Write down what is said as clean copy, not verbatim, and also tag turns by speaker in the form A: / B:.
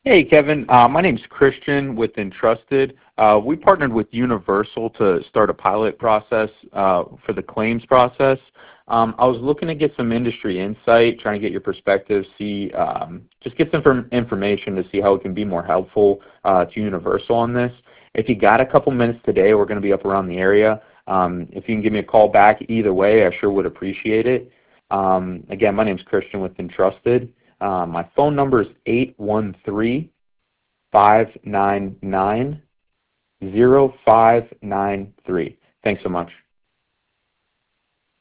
A: Hey, Kevin. My name's Christian with Entrusted. We partnered with Universal to start a pilot process for the claims process. I was looking to get some industry insight, trying to get your perspective, see, just get some information to see how it can be more helpful to Universal on this. If you got a couple minutes today, we're going to be up around the area. If you can give me a call back either way, I sure would appreciate it. Again, my name's Christian with Entrusted. My phone number is 813-599-0593. Thanks so much.